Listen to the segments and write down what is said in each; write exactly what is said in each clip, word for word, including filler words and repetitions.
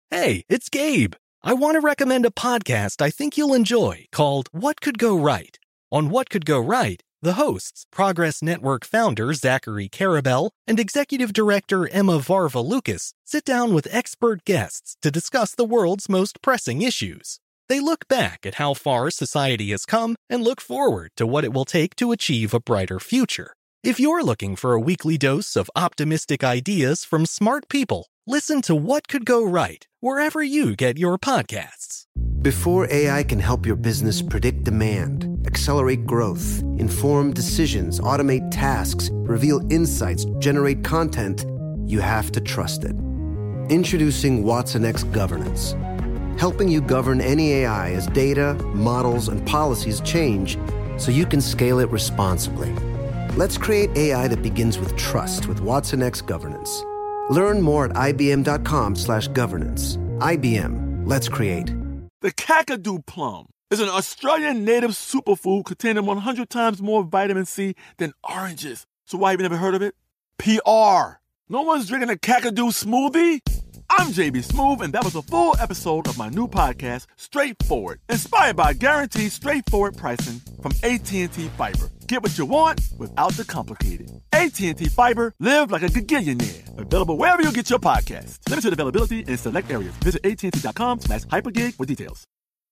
Hey, it's Gabe. I want to recommend a podcast I think you'll enjoy called What Could Go Right. On What Could Go Right, the hosts, Progress Network founder Zachary Karabell and executive director Emma Varva-Lucas, sit down with expert guests to discuss the world's most pressing issues. They look back at how far society has come and look forward to what it will take to achieve a brighter future. If you're looking for a weekly dose of optimistic ideas from smart people, listen to What Could Go Right wherever you get your podcasts. Before A I can help your business predict demand, accelerate growth, inform decisions, automate tasks, reveal insights, generate content, you have to trust it. Introducing watsonx Governance, helping you govern any A I as data, models, and policies change so you can scale it responsibly. Let's create A I that begins with trust with watsonx Governance. Learn more at ibm.com slash governance. I B M. Let's create. The Kakadu plum is an Australian native superfood containing one hundred times more vitamin C than oranges. So why have you never heard of it? P R. No one's drinking a Kakadu smoothie? I'm J B Smoove, and that was a full episode of my new podcast, Straightforward, inspired by guaranteed straightforward pricing from A T and T Fiber. Get what you want without the complicated. A T and T Fiber, live like a gigillionaire. Available wherever you get your podcasts. Limited availability in select areas. Visit att.com slash hypergig for details.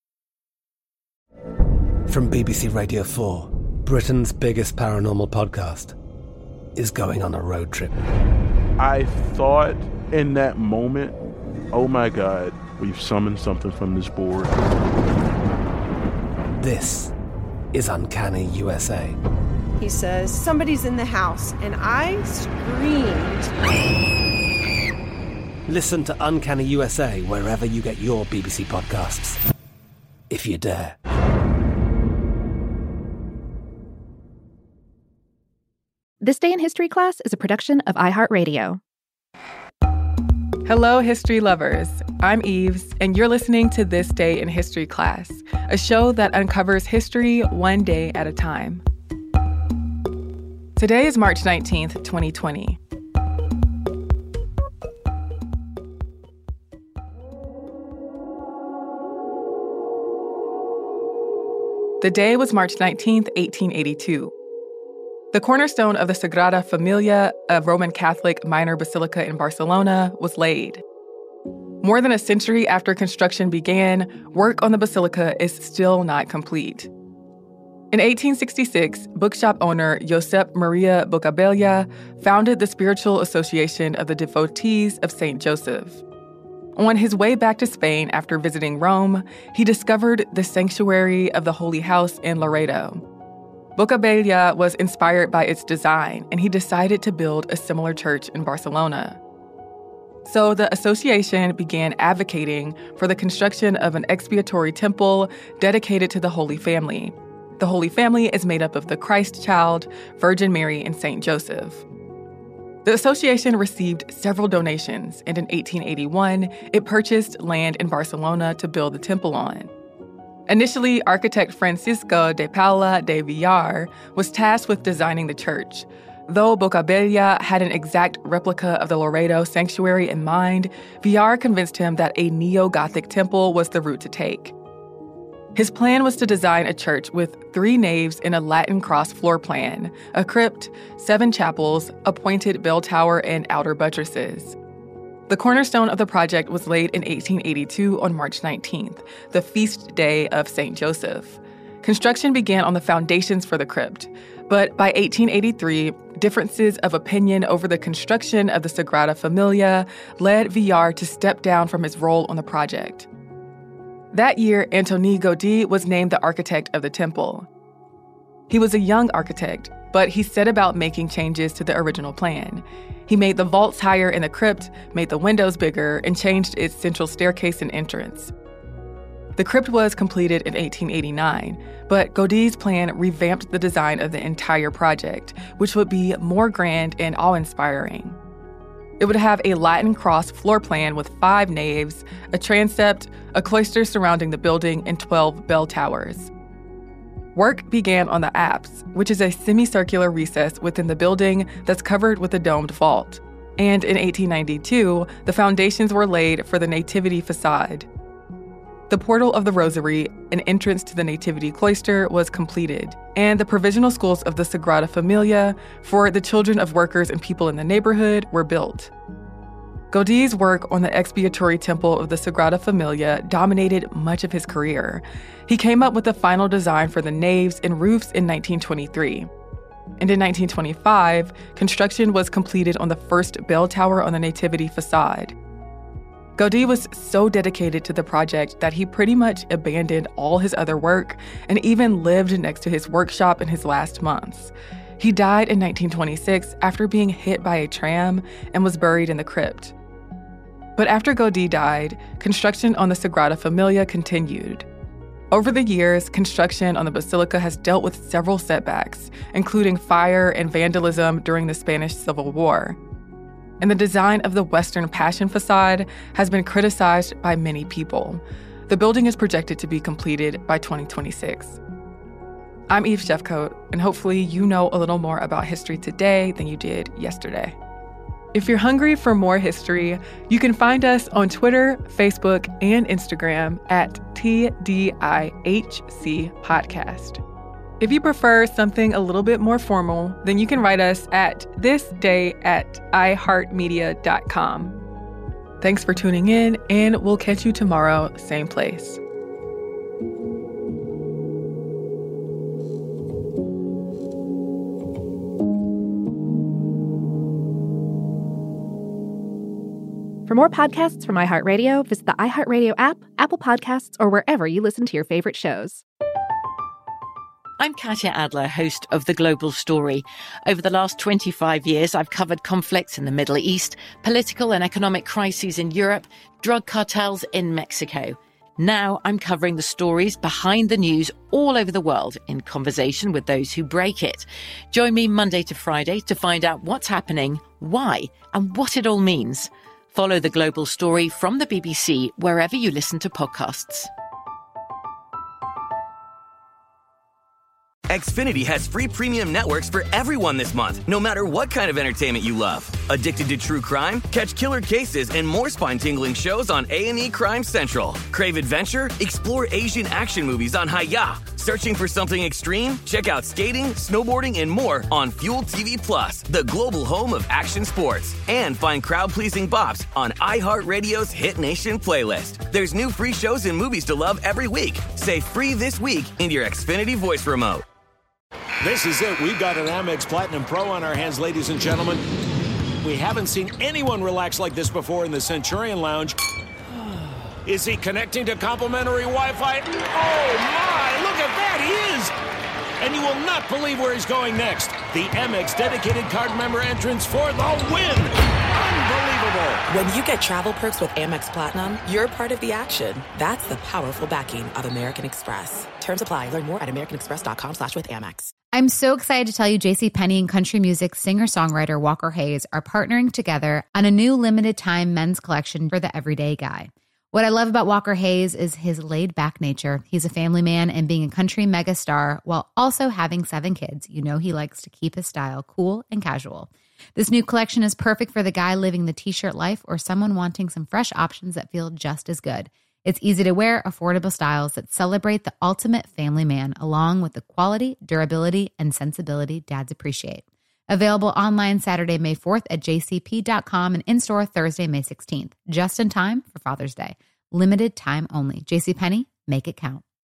From B B C Radio four, Britain's biggest paranormal podcast is going on a road trip. I thought in that moment, oh my God, we've summoned something from this board. This is Uncanny U S A. He says, somebody's in the house, and I screamed. Listen to Uncanny U S A wherever you get your B B C podcasts, if you dare. This Day in History Class is a production of iHeartRadio. Hello, history lovers. I'm Eves, and you're listening to This Day in History Class, a show that uncovers history one day at a time. Today is March nineteenth, twenty twenty. The day was March nineteenth, eighteen eighty-two. The cornerstone of the Sagrada Familia, a Roman Catholic minor basilica in Barcelona, was laid. More than a century after construction began, work on the basilica is still not complete. In eighteen sixty-six, bookshop owner Josep Maria Bocabella founded the Spiritual Association of the Devotees of Saint Joseph. On his way back to Spain after visiting Rome, he discovered the sanctuary of the Holy House in Loreto. Bocabella was inspired by its design, and he decided to build a similar church in Barcelona. So the association began advocating for the construction of an expiatory temple dedicated to the Holy Family. The Holy Family is made up of the Christ Child, Virgin Mary, and Saint Joseph. The association received several donations, and in eighteen eighty-one, it purchased land in Barcelona to build the temple on. Initially, architect Francisco de Paula de Villar was tasked with designing the church. Though Bocabella had an exact replica of the Loreto sanctuary in mind, Villar convinced him that a neo-Gothic temple was the route to take. His plan was to design a church with three naves in a Latin cross floor plan, a crypt, seven chapels, a pointed bell tower, and outer buttresses. The cornerstone of the project was laid in eighteen eighty-two on March nineteenth, the feast day of Saint Joseph. Construction began on the foundations for the crypt, but by eighteen eighty-three, differences of opinion over the construction of the Sagrada Familia led Villar to step down from his role on the project. That year, Antoni Gaudí was named the architect of the temple. He was a young architect, but he set about making changes to the original plan. He made the vaults higher in the crypt, made the windows bigger, and changed its central staircase and entrance. The crypt was completed in eighteen eighty-nine, but Gaudí's plan revamped the design of the entire project, which would be more grand and awe-inspiring. It would have a Latin cross floor plan with five naves, a transept, a cloister surrounding the building, and twelve bell towers. Work began on the apse, which is a semicircular recess within the building that's covered with a domed vault. And in eighteen ninety-two, the foundations were laid for the Nativity facade. The portal of the Rosary, an entrance to the Nativity cloister, was completed, and the provisional schools of the Sagrada Familia for the children of workers and people in the neighborhood were built. Gaudí's work on the expiatory temple of the Sagrada Familia dominated much of his career. He came up with the final design for the naves and roofs in nineteen twenty-three. And in nineteen twenty-five, construction was completed on the first bell tower on the Nativity facade. Gaudí was so dedicated to the project that he pretty much abandoned all his other work and even lived next to his workshop in his last months. He died in nineteen twenty-six after being hit by a tram and was buried in the crypt. But after Gaudí died, construction on the Sagrada Familia continued. Over the years, construction on the basilica has dealt with several setbacks, including fire and vandalism during the Spanish Civil War. And the design of the Western Passion facade has been criticized by many people. The building is projected to be completed by twenty twenty-six. I'm Eve Jeffcoat, and hopefully you know a little more about history today than you did yesterday. If you're hungry for more history, you can find us on Twitter, Facebook, and Instagram at T D I H C Podcast. If you prefer something a little bit more formal, then you can write us at thisday at i heart media dot com. Thanks for tuning in, and we'll catch you tomorrow, same place. For more podcasts from iHeartRadio, visit the iHeartRadio app, Apple Podcasts, or wherever you listen to your favorite shows. I'm Katya Adler, host of The Global Story. Over the last twenty-five years, I've covered conflicts in the Middle East, political and economic crises in Europe, drug cartels in Mexico. Now I'm covering the stories behind the news all over the world in conversation with those who break it. Join me Monday to Friday to find out what's happening, why, and what it all means. Follow The Global Story from the B B C wherever you listen to podcasts. Xfinity has free premium networks for everyone this month, no matter what kind of entertainment you love. Addicted to true crime? Catch killer cases and more spine-tingling shows on A and E Crime Central. Crave adventure? Explore Asian action movies on Hayya. Searching for something extreme? Check out skating, snowboarding, and more on Fuel T V Plus, the global home of action sports. And find crowd-pleasing bops on iHeartRadio's Hit Nation playlist. There's new free shows and movies to love every week. Say free this week in your Xfinity voice remote. This is it. We've got an Amex Platinum Pro on our hands, ladies and gentlemen. We haven't seen anyone relax like this before in the Centurion Lounge. Is he connecting to complimentary Wi-Fi? Oh, my! Look at that! He is! And you will not believe where he's going next. The Amex dedicated card member entrance for the win! Unbelievable! When you get travel perks with Amex Platinum, you're part of the action. That's the powerful backing of American Express. Terms apply. Learn more at americanexpress.com slash with Amex. I'm so excited to tell you JCPenney and country music singer-songwriter Walker Hayes are partnering together on a new limited-time men's collection for the everyday guy. What I love about Walker Hayes is his laid-back nature. He's a family man, and being a country megastar while also having seven kids, you know he likes to keep his style cool and casual. This new collection is perfect for the guy living the t-shirt life or someone wanting some fresh options that feel just as good. It's easy to wear, affordable styles that celebrate the ultimate family man, along with the quality, durability, and sensibility dads appreciate. Available online Saturday, May fourth at j c p dot com and in-store Thursday, May sixteenth. Just in time for Father's Day. Limited time only. JCPenney, make it count.